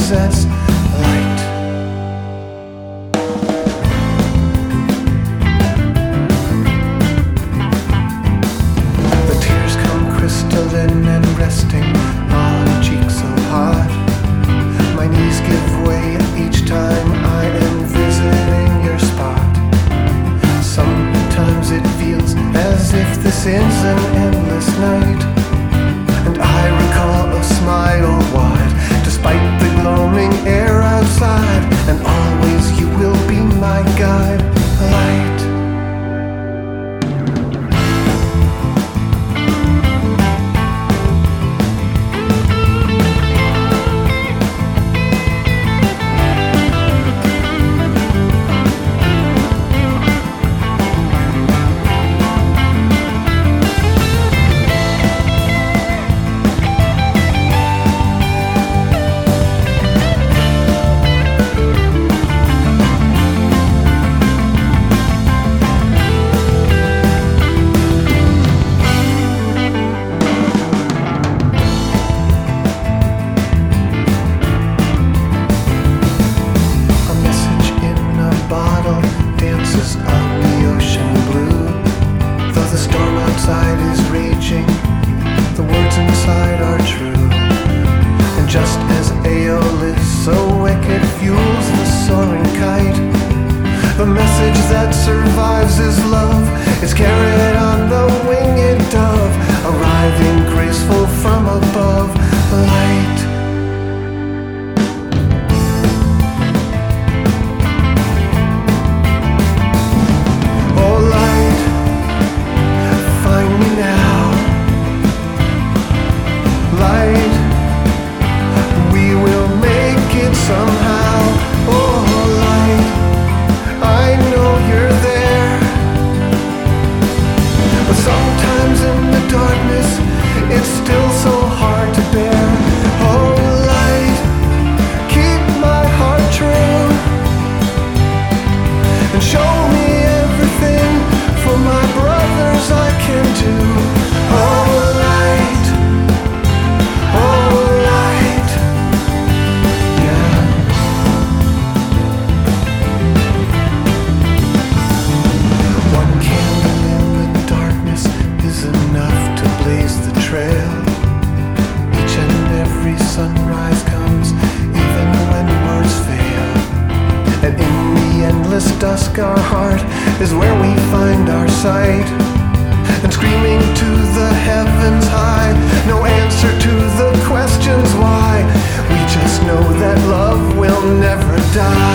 possess light. The tears come crystalline and resting on cheeks so hot. My knees give way each time I am visiting your spot. Sometimes it feels as if this is an endless night, and I recall a smile wide despite the gloaming air outside, and always you will be my guide, light. Dances on the ocean blue. Though the storm outside is raging, the words inside are true. And just as Aeolus so wicked fuels the soaring kite, the message that survives is love. It's carried on the winged dove, arriving graceful from above, light. Light, we will make it somehow. Oh, light, I know you're there. But sometimes in the darkness, it's still so hard to bear. Oh, light, keep my heart true, and show me everything for my brothers I can do. Oh, light. Oh, light, yeah. One candle in the darkness is enough to blaze the trail. Each and every sunrise comes, even when words fail. And in the endless dusk, our heart is where we find our sight. And screaming to the heavens high, no answer to the questions why. We just know that love will never die.